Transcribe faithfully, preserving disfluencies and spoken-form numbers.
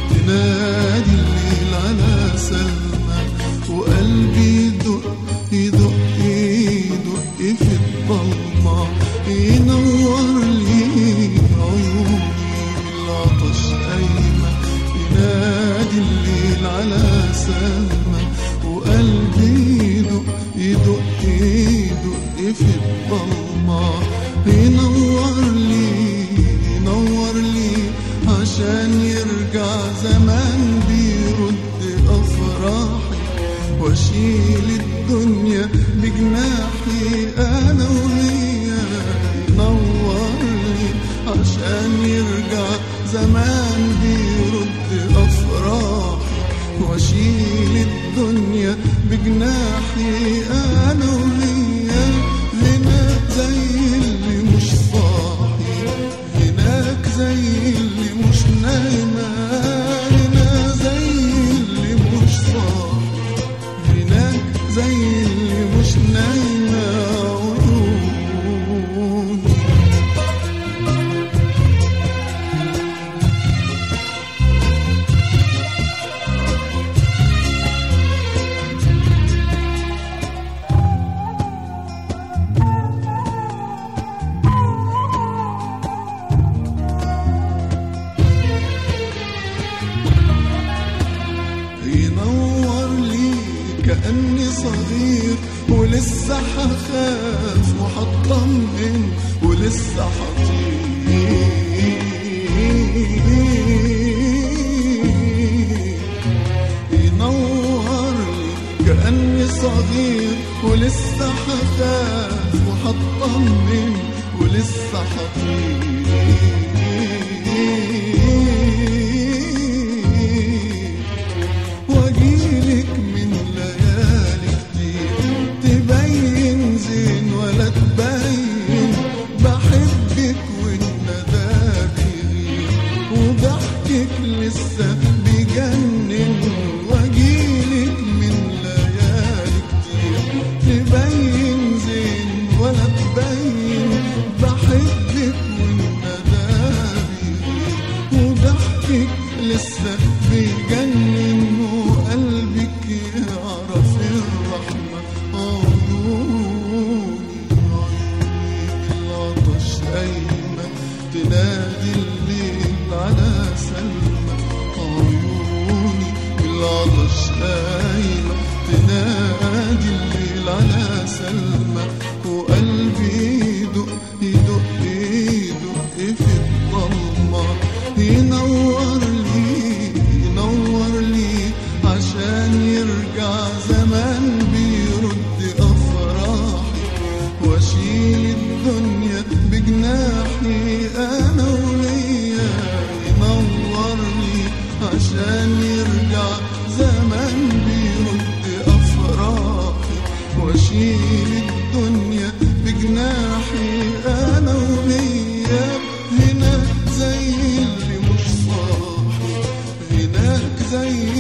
تنادي الليل على سلمى، وقلبي يدق يدق يدق في الضلمة، ينور لي عيوني بالعطش قايمة. ينادي الليل على سلمى، وقلبي يدق يدق يدق في الضلمة، ينور لي ينور لي عشان يرجع زمان بيرد أفراحي، واشيل الدنيا بجناحي أنا وهي. ينور لي عشان يرجع زمان بيرد أفراحي، واشيل الدنيا بجناحي أنا وهي. هناك زي اللي مش صاحي، هناك زي اللي مش نايمة، هنا زي اللي مش صاحي، هناك زي اللي مش نايمة عيوني. ينور لي كأني صغير ولسه حخاف وحطمن ولسه حطير. ينور لي كأني صغير ولسه حخاف وحطمن ولسه حطير. واجيلك من ليالي كتير تبين زين ولا تبين، بحبك والندى بيغير وضحكك لسه بيجنن. واجيلك من ليالي كتير تبين زين ولا تبين، بحبك والندى بيغير وضحكك لسه بيجنن. وقلبك يعرف الرحمة عيوني عيوني بالعطش قايمة، تنادي الليل على سلمى. عيوني بالعطش قايمة، تنادي الليل على سلمى، وقلبي يدق يدق يدق في الضلمة. ينور لي ينور لي عشان يرجع زمان بيرد أفراحي، واشيل الدنيا بجناحي أنا وهي. ينور لي عشان يرجع زمان بيرد أفراحي، واشيل الدنيا بجناحي أنا وهي. هناك زي اللي مش صاحي، هناك زي